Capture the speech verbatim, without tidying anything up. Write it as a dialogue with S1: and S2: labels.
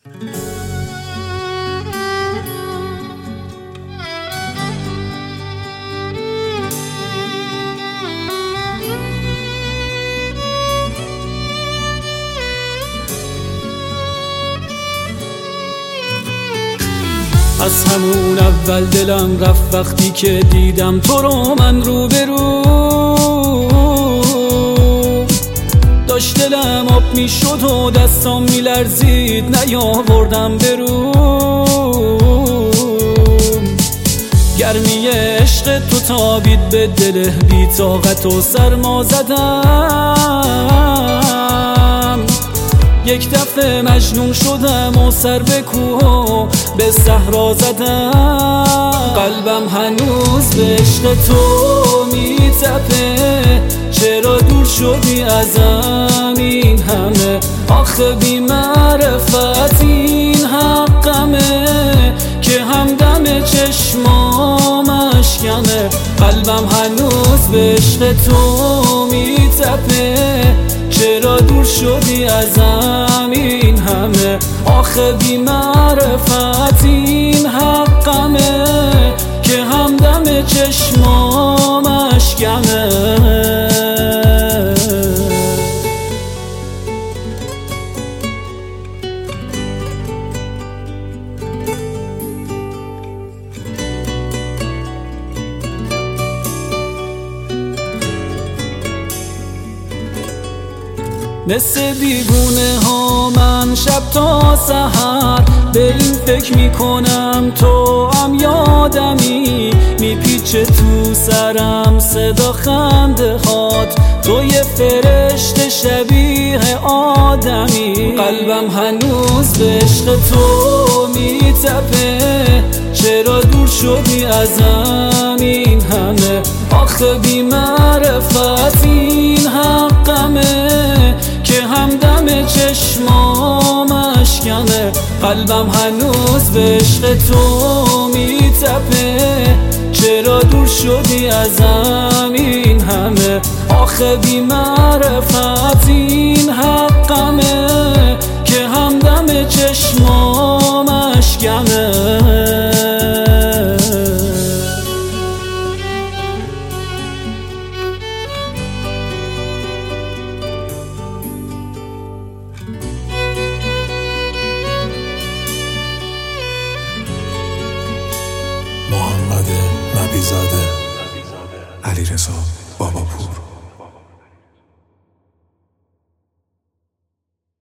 S1: از همون اول دلم رفت وقتی که دیدم تو رو من رو به رو. داشت دلم آب می شد و دستام می لرزید، نیاوردم به رو. گرمی عشق تو تابید به دل بی طاقت و سرما زدم. یک دفعه مجنون شدم و سر به کوه و به صحرا زدم. قلبم هنوز به عشق تو میتپه، چرا دور شدی ازم این همه؟ آخه بی معرفت این حقمه که همدم چشمام اشکمه. قلبم هنوز به عشق تو میتپه، چرا دور شدی ازم این همه؟ آخه بی معرفت این حقمه که همدم چشمام اشکمه. مثل دیوونه ها من شب تا سحر به این فکر میکنم تو هم یادمی. میپیچه تو سرم صدا خنده هات، تو یه فرشته شبیه آدمی. قلبم هنوز به عشق تو میتپه، چرا دور شدی ازم این همه؟ آخه بی معرفت این حقمه که همدم چشمام اشکمه. قلبم هنوز به عشق تو میتپه، چرا دور شدی ازم این همه؟ آخه بی معرفت این حقمه که همدم چشمام اشکمه.
S2: محمد نبیزاده، علیرضا باباپور.